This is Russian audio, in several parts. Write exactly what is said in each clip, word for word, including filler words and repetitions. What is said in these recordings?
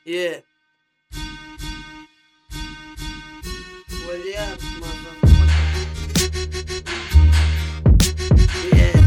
Yeah. Вариант, motherfucker. Yeah.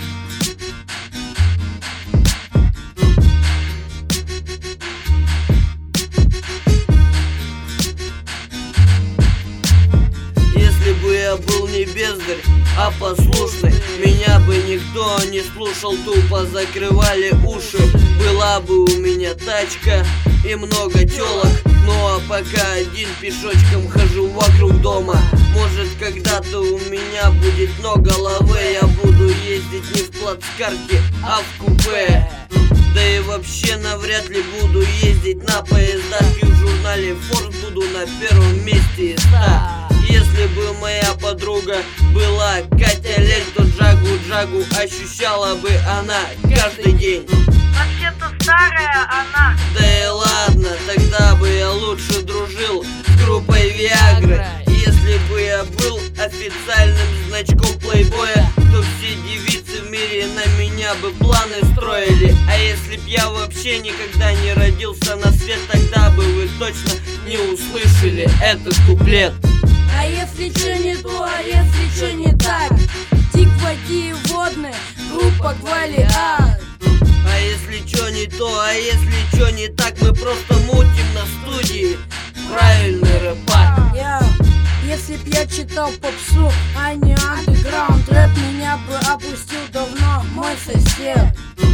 Если бы я был не бездарь, а послушный, меня бы никто не слушал, тупо закрывали уши. Была бы у меня тачка и много тёлок, ну а пока один пешочком хожу вокруг дома. Может, когда-то у меня будет много лавы, я буду ездить не в плацкарте, а в купе. Да и вообще навряд ли буду ездить на поездах, и в журнале Forbes буду на первом месте из ста. Если бы моя подруга была Катя Лель, то Джагу-Джагу ощущала бы она каждый день. Вообще-то старая она. Да и ладно, тогда бы я лучше дружил с группой Виагра. Если бы я был официальным значком плейбоя, то все девицы в мире на меня бы планы строили. А если б я вообще никогда не родился на свет, тогда бы вы точно не услышали этот куплет. А если чё не то, а если чё не так? Тик води водные, группа Квалиат. А если чё не то, а если чё не так, мы просто мутим на студии правильный рэпак. Yeah. Если б я читал попсу, а не андеграунд рэп, меня бы опустил давно мой сосед.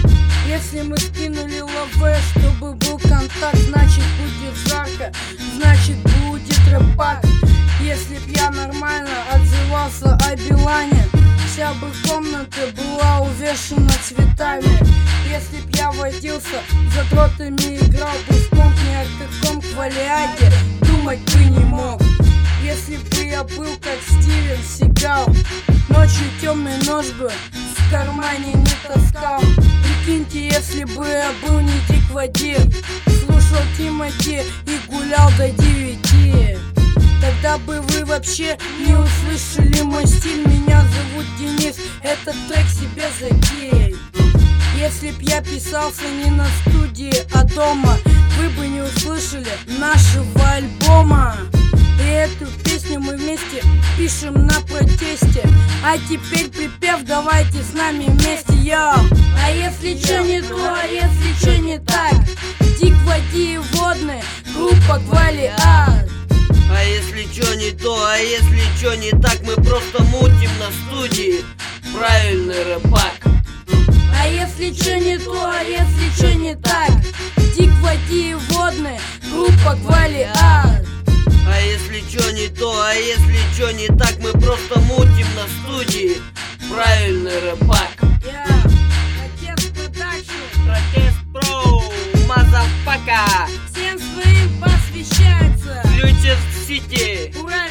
Если мы скинули лавэ, чтобы был контакт, значит будет жарко, значит будет рэпак. Если б я нормально отзывался о Билане, вся бы комната была увешана цветами. Если б я водился задротами, играл бы в комп не о каком Квалиате, думать бы не мог. Если бы я был как Стивен Сигал, ночью темный нож бы в кармане не таскал. Прикиньте, если бы я был не Дик Вадим, слушал Тимати и гулял до девяти, тогда бы вы вообще не услышали мой стиль. Меня зовут Денис, этот трек себе закинь. Если б я писался не на студии, а дома, вы бы не услышали нашего альбома. И эту песню мы вместе пишем на протесте. А теперь припев давайте с нами вместе, йо. А если чё не то, а если чё не так? Дик води водные, группа Квалиат. А если чё не то, а если чё не так, мы просто мутим на студии правильный рэпак. А если чё не то, а если чё не так? Дик води водные, группа Квалиат. А если чё не то, а если чё не так, мы просто мутим на студии правильный рэпак. Yeah. Протест продакшн. Протест про мазафака. Всем своим посвящается. Ключи в сети. Ура!